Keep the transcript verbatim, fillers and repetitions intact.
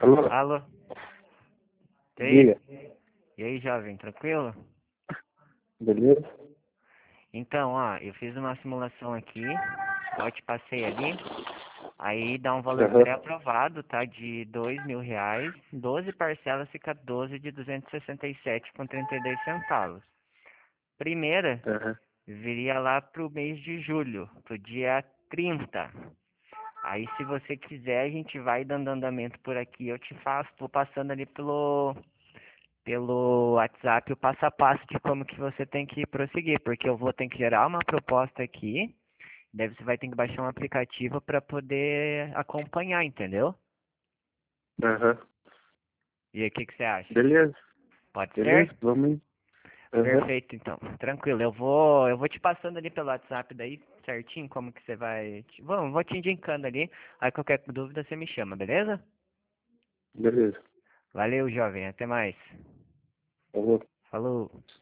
Alô? Alô? E Diga. aí? E aí, jovem, tranquilo? Beleza? Então, ó, eu fiz uma simulação aqui, igual eu te passei ali, aí dá um valor Aham. pré-aprovado, tá, de dois mil reais, doze parcelas fica doze de duzentos e sessenta e sete com trinta e dois centavos. Primeira, Aham. viria lá pro mês de julho, pro dia trinta. Aí, se você quiser, a gente vai dando andamento por aqui, eu te faço, vou passando ali pelo pelo WhatsApp o passo a passo de como que você tem que prosseguir, porque eu vou ter que gerar uma proposta aqui, daí você vai ter que baixar um aplicativo para poder acompanhar, entendeu? Aham. E aí, o que que você acha? Beleza? Pode Beleza? ser? Vamos aí. Aham. Perfeito, então. Tranquilo. Eu vou, eu vou te passando ali pelo WhatsApp daí, certinho, como que você vai. Vamos, vou te indicando ali. Aí qualquer dúvida você me chama, beleza? Beleza. Valeu, jovem. Até mais. Falou. Falou.